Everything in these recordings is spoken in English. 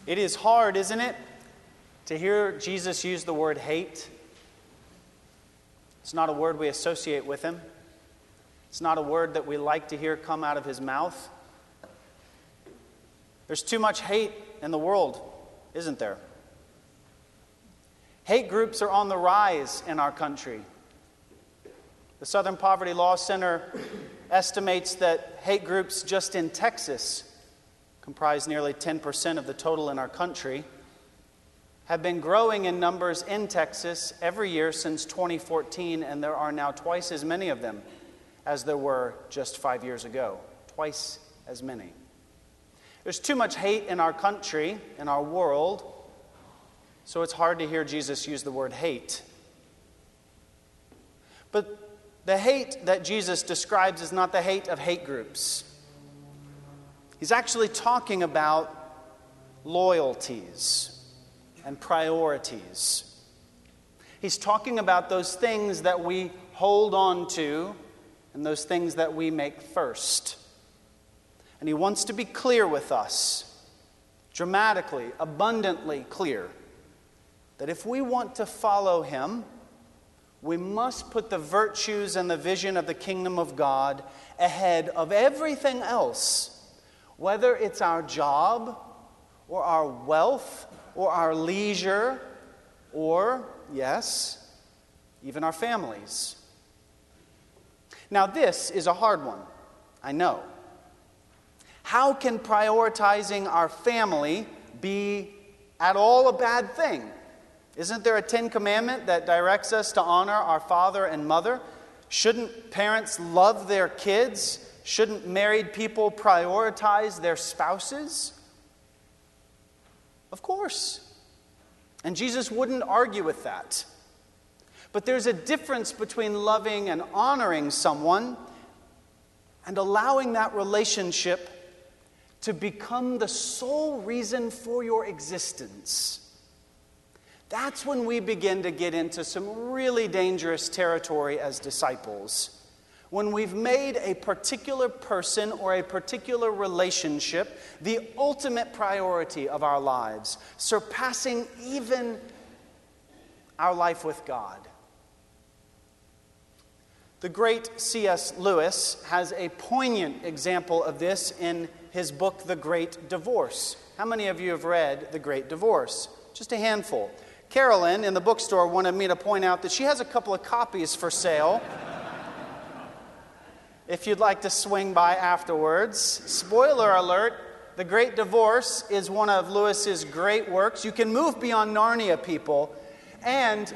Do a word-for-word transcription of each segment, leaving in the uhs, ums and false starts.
It is hard, isn't it, to hear Jesus use the word hate. It's not a word we associate with him. It's not a word that we like to hear come out of his mouth. There's too much hate in the world, isn't there? Hate groups are on the rise in our country. The Southern Poverty Law Center estimates that hate groups just in Texas comprise nearly ten percent of the total in our country, have been growing in numbers in Texas every year since twenty fourteen, and there are now twice as many of them as there were just five years ago. Twice as many. There's too much hate in our country, in our world, so it's hard to hear Jesus use the word hate. But the hate that Jesus describes is not the hate of hate groups. He's actually talking about loyalties and priorities. He's talking about those things that we hold on to and those things that we make first. And he wants to be clear with us, dramatically, abundantly clear, that if we want to follow him, we must put the virtues and the vision of the kingdom of God ahead of everything else, whether it's our job or our wealth or our leisure or, yes, even our families. Now, this is a hard one, I know. How can prioritizing our family be at all a bad thing? Isn't there a Ten Commandment that directs us to honor our father and mother? Shouldn't parents love their kids? Shouldn't married people prioritize their spouses? Of course. And Jesus wouldn't argue with that. But there's a difference between loving and honoring someone and allowing that relationship to become the sole reason for your existence. That's when we begin to get into some really dangerous territory as disciples. When we've made a particular person or a particular relationship the ultimate priority of our lives, surpassing even our life with God. The great C S Lewis has a poignant example of this in his book, The Great Divorce. How many of you have read The Great Divorce? Just a handful. Carolyn in the bookstore wanted me to point out that she has a couple of copies for sale. If you'd like to swing by afterwards. Spoiler alert, The Great Divorce is one of Lewis's great works. You can move beyond Narnia, people, and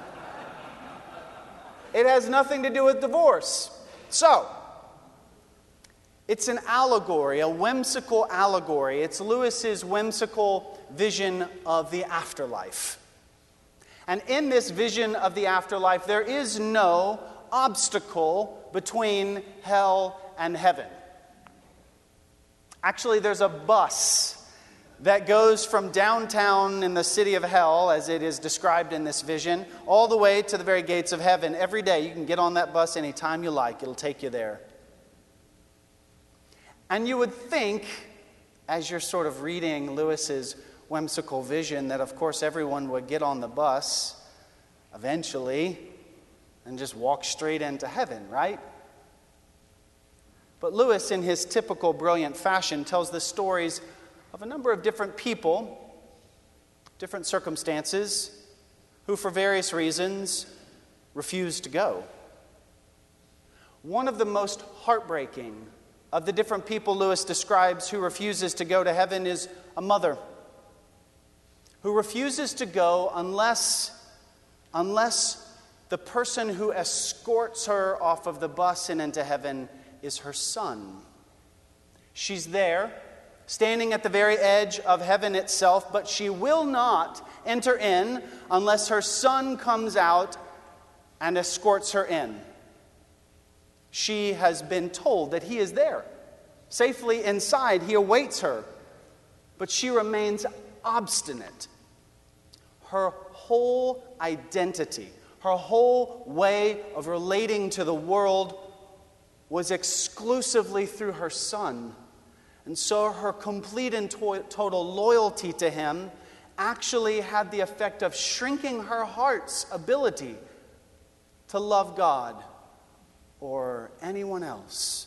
it has nothing to do with divorce. So, it's an allegory, a whimsical allegory. It's Lewis's whimsical vision of the afterlife. And in this vision of the afterlife, there is no obstacle between hell and heaven. Actually, there's a bus that goes from downtown in the city of hell, as it is described in this vision, all the way to the very gates of heaven. Every day, you can get on that bus anytime you like. It'll take you there. And you would think, as you're sort of reading Lewis's whimsical vision, that of course everyone would get on the bus eventually and just walk straight into heaven, right? But Lewis, in his typical brilliant fashion, tells the stories of a number of different people, different circumstances, who for various reasons refused to go. One of the most heartbreaking of the different people Lewis describes who refuses to go to heaven is a mother who refuses to go unless, unless the person who escorts her off of the bus and into heaven is her son. She's there, standing at the very edge of heaven itself, but she will not enter in unless her son comes out and escorts her in. She has been told that he is there, safely inside. He awaits her, but she remains obstinate. Her whole identity, her whole way of relating to the world was exclusively through her son. And so her complete and to- total loyalty to him actually had the effect of shrinking her heart's ability to love God or anyone else.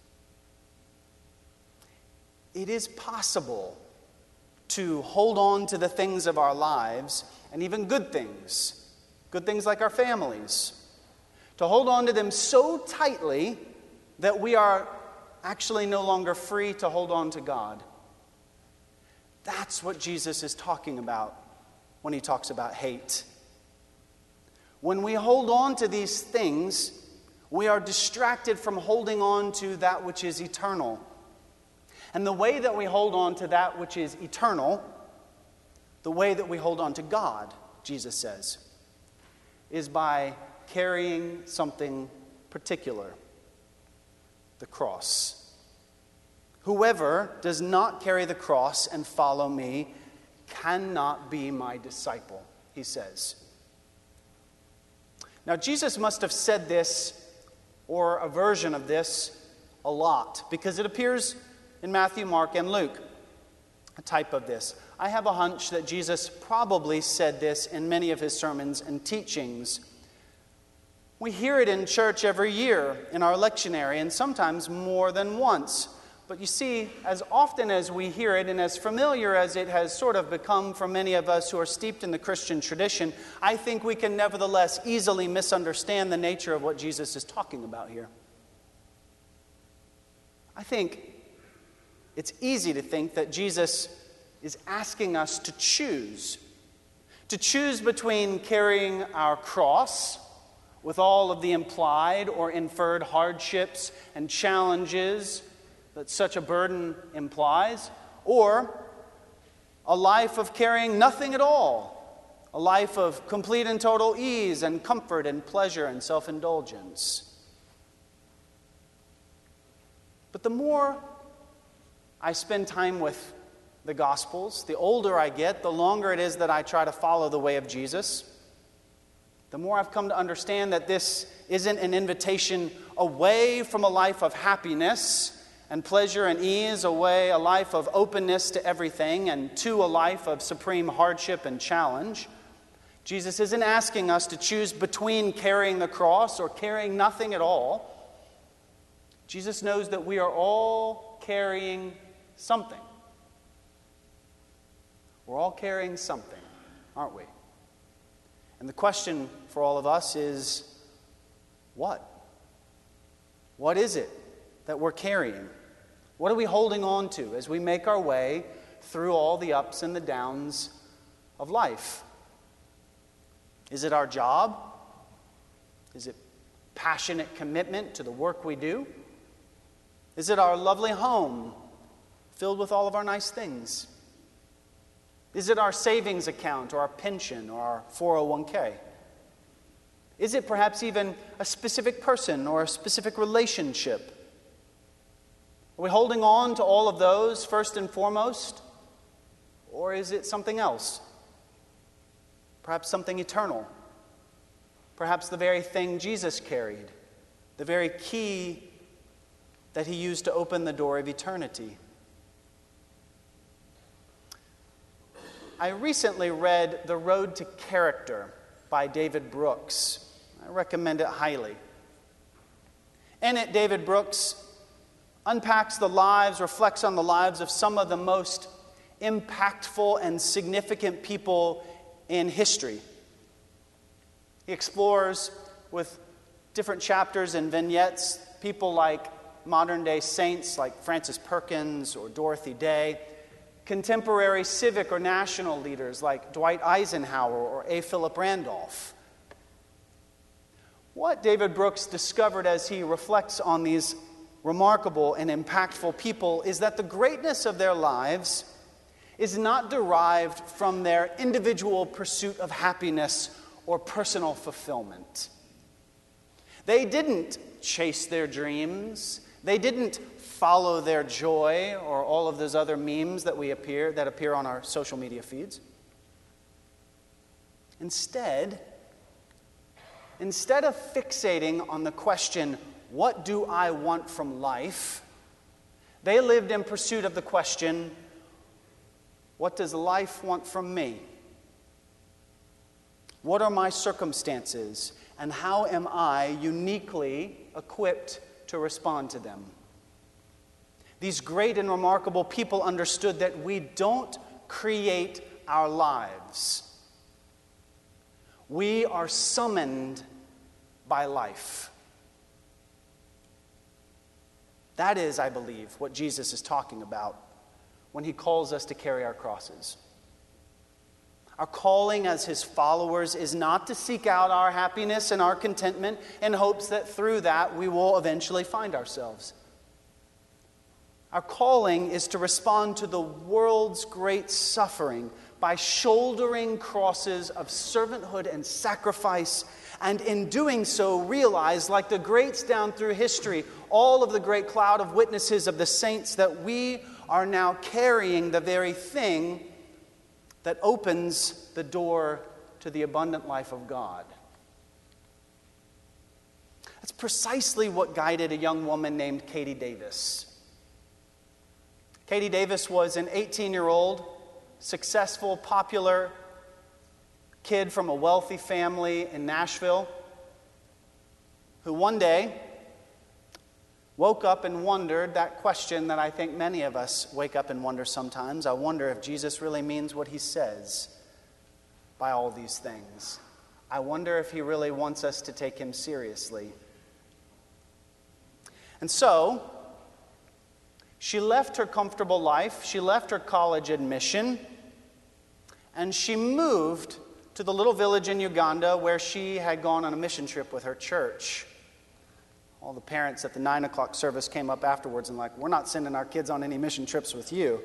It is possible to hold on to the things of our lives, and even good things, good things like our families, to hold on to them so tightly that we are actually no longer free to hold on to God. That's what Jesus is talking about when he talks about hate. When we hold on to these things, we are distracted from holding on to that which is eternal. And the way that we hold on to that which is eternal, the way that we hold on to God, Jesus says, is by carrying something particular, the cross. Whoever does not carry the cross and follow me cannot be my disciple, he says. Now, Jesus must have said this, or a version of this, a lot, because it appears in Matthew, Mark, and Luke, a type of this. I have a hunch that Jesus probably said this in many of his sermons and teachings. We hear it in church every year in our lectionary, and sometimes more than once. But you see, as often as we hear it, and as familiar as it has sort of become for many of us who are steeped in the Christian tradition, I think we can nevertheless easily misunderstand the nature of what Jesus is talking about here. I think it's easy to think that Jesus is asking us to choose. To choose between carrying our cross with all of the implied or inferred hardships and challenges that such a burden implies, or a life of carrying nothing at all, a life of complete and total ease and comfort and pleasure and self-indulgence. But the more I spend time with the Gospels, the older I get, the longer it is that I try to follow the way of Jesus, the more I've come to understand that this isn't an invitation away from a life of happiness and pleasure and ease, away a life of openness to everything, and to a life of supreme hardship and challenge. Jesus isn't asking us to choose between carrying the cross or carrying nothing at all. Jesus knows that we are all carrying something. We're all carrying something, aren't we? And the question for all of us is, what? What is it that we're carrying? What are we holding on to as we make our way through all the ups and the downs of life? Is it our job? Is it passionate commitment to the work we do? Is it our lovely home filled with all of our nice things? Is it our savings account or our pension or our four oh one k? Is it perhaps even a specific person or a specific relationship? Are we holding on to all of those first and foremost? Or is it something else? Perhaps something eternal. Perhaps the very thing Jesus carried, the very key that he used to open the door of eternity. I recently read The Road to Character by David Brooks. I recommend it highly. In it, David Brooks unpacks the lives, reflects on the lives of some of the most impactful and significant people in history. He explores with different chapters and vignettes people like modern-day saints like Francis Perkins or Dorothy Day, contemporary civic or national leaders like Dwight Eisenhower or A. Philip Randolph. What David Brooks discovered as he reflects on these remarkable and impactful people is that the greatness of their lives is not derived from their individual pursuit of happiness or personal fulfillment. They didn't chase their dreams. They didn't follow their joy or all of those other memes that we appear that appear on our social media feeds. Instead, instead of fixating on the question, what do I want from life? They lived in pursuit of the question, what does life want from me? What are my circumstances, and how am I uniquely equipped to respond to them? These great and remarkable people understood that we don't create our lives. We are summoned by life. That is, I believe, what Jesus is talking about when he calls us to carry our crosses. Our calling as his followers is not to seek out our happiness and our contentment in hopes that through that we will eventually find ourselves. Our calling is to respond to the world's great suffering by shouldering crosses of servanthood and sacrifice, and in doing so realize, like the greats down through history, all of the great cloud of witnesses of the saints, that we are now carrying the very thing that opens the door to the abundant life of God. That's precisely what guided a young woman named Katie Davis. Katie Davis was an eighteen-year-old, successful, popular kid from a wealthy family in Nashville who one day woke up and wondered that question that I think many of us wake up and wonder sometimes. I wonder if Jesus really means what he says by all these things. I wonder if he really wants us to take him seriously. And so, she left her comfortable life, she left her college admission, and she moved to the little village in Uganda where she had gone on a mission trip with her church. All the parents at the nine o'clock service came up afterwards and like, we're not sending our kids on any mission trips with you.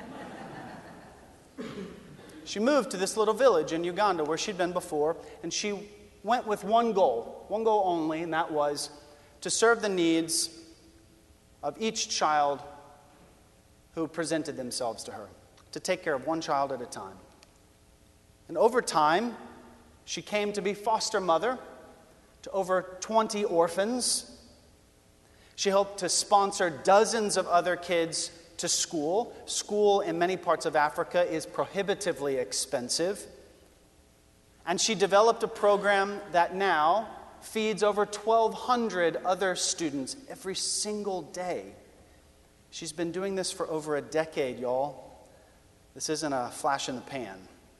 She moved to this little village in Uganda where she'd been before, and she went with one goal, one goal only, and that was to serve the needs of each child who presented themselves to her, to take care of one child at a time. And over time, she came to be foster mother to over twenty orphans. She helped to sponsor dozens of other kids to school. School in many parts of Africa is prohibitively expensive. And she developed a program that now feeds over twelve hundred other students every single day. She's been doing this for over a decade, y'all. This isn't a flash in the pan.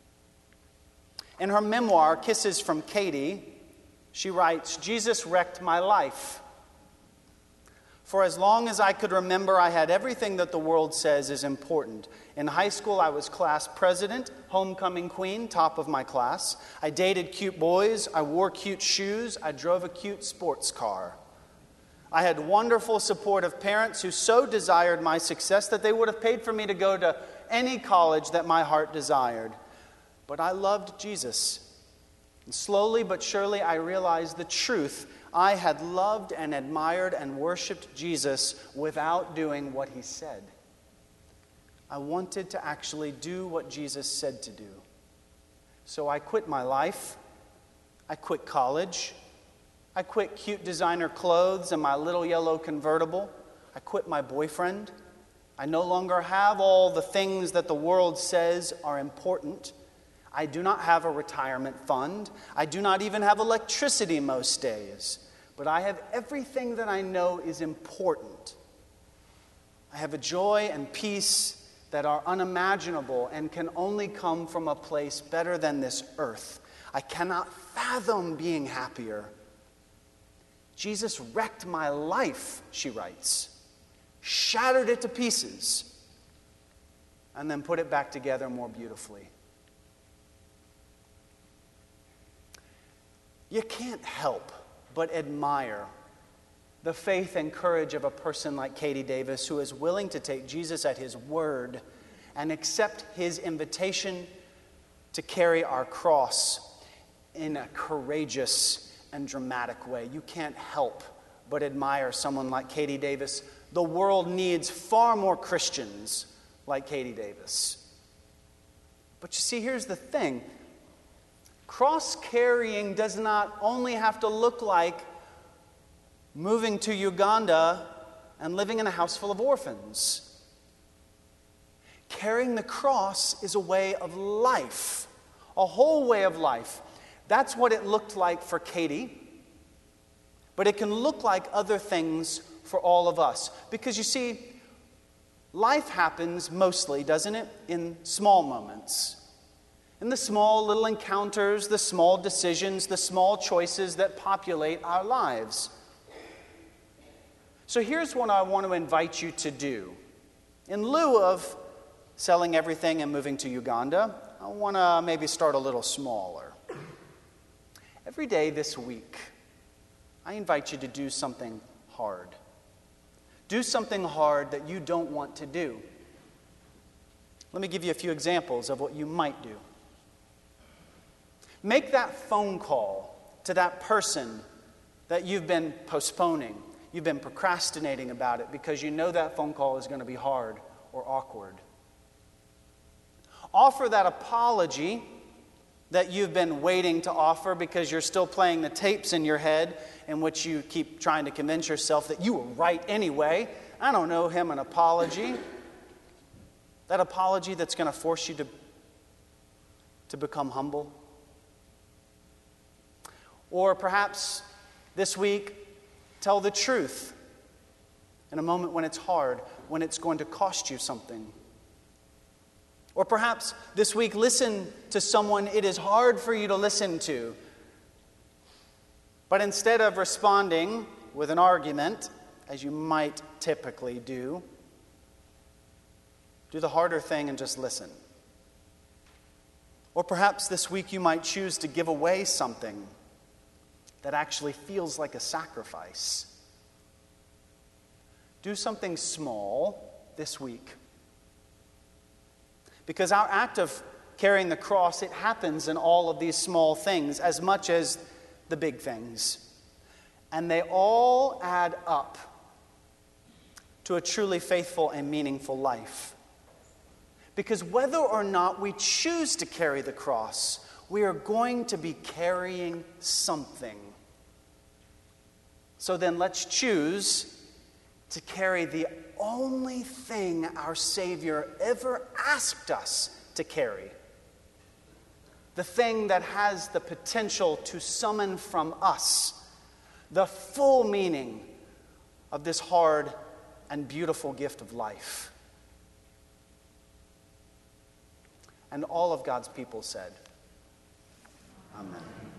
In her memoir, Kisses from Katie, she writes, Jesus wrecked my life. For as long as I could remember, I had everything that the world says is important. In high school, I was class president, homecoming queen, top of my class. I dated cute boys. I wore cute shoes. I drove a cute sports car. I had wonderful, supportive parents who so desired my success that they would have paid for me to go to any college that my heart desired. But I loved Jesus. And slowly but surely, I realized the truth. I had loved and admired and worshiped Jesus without doing what he said. I wanted to actually do what Jesus said to do. So I quit my life. I quit college. I quit cute designer clothes and my little yellow convertible. I quit my boyfriend. I no longer have all the things that the world says are important. I do not have a retirement fund. I do not even have electricity most days. But I have everything that I know is important. I have a joy and peace that are unimaginable and can only come from a place better than this earth. I cannot fathom being happier. Jesus wrecked my life, she writes, shattered it to pieces, and then put it back together more beautifully. You can't help but admire the faith and courage of a person like Katie Davis, who is willing to take Jesus at his word and accept his invitation to carry our cross in a courageous and dramatic way. You can't help but admire someone like Katie Davis. The world needs far more Christians like Katie Davis. But you see, here's the thing. Cross-carrying does not only have to look like moving to Uganda and living in a house full of orphans. Carrying the cross is a way of life, a whole way of life. That's what it looked like for Katie, but it can look like other things for all of us. Because you see, life happens mostly, doesn't it, in small moments. In the small little encounters, the small decisions, the small choices that populate our lives. So here's what I want to invite you to do. In lieu of selling everything and moving to Uganda, I want to maybe start a little smaller. Every day this week, I invite you to do something hard. Do something hard that you don't want to do. Let me give you a few examples of what you might do. Make that phone call to that person that you've been postponing. You've been procrastinating about it because you know that phone call is going to be hard or awkward. Offer that apology that you've been waiting to offer because you're still playing the tapes in your head in which you keep trying to convince yourself that you were right anyway. I don't owe him an apology. That apology that's going to force you to, to become humble. Or perhaps this week, tell the truth in a moment when it's hard, when it's going to cost you something. Or perhaps this week, listen to someone it is hard for you to listen to. But instead of responding with an argument, as you might typically do, do the harder thing and just listen. Or perhaps this week you might choose to give away something that actually feels like a sacrifice. Do something small this week. Because our act of carrying the cross, it happens in all of these small things as much as the big things. And they all add up to a truly faithful and meaningful life. Because whether or not we choose to carry the cross, we are going to be carrying something. So then let's choose to carry the only thing our Savior ever asked us to carry. The thing that has the potential to summon from us the full meaning of this hard and beautiful gift of life. And all of God's people said, Amen.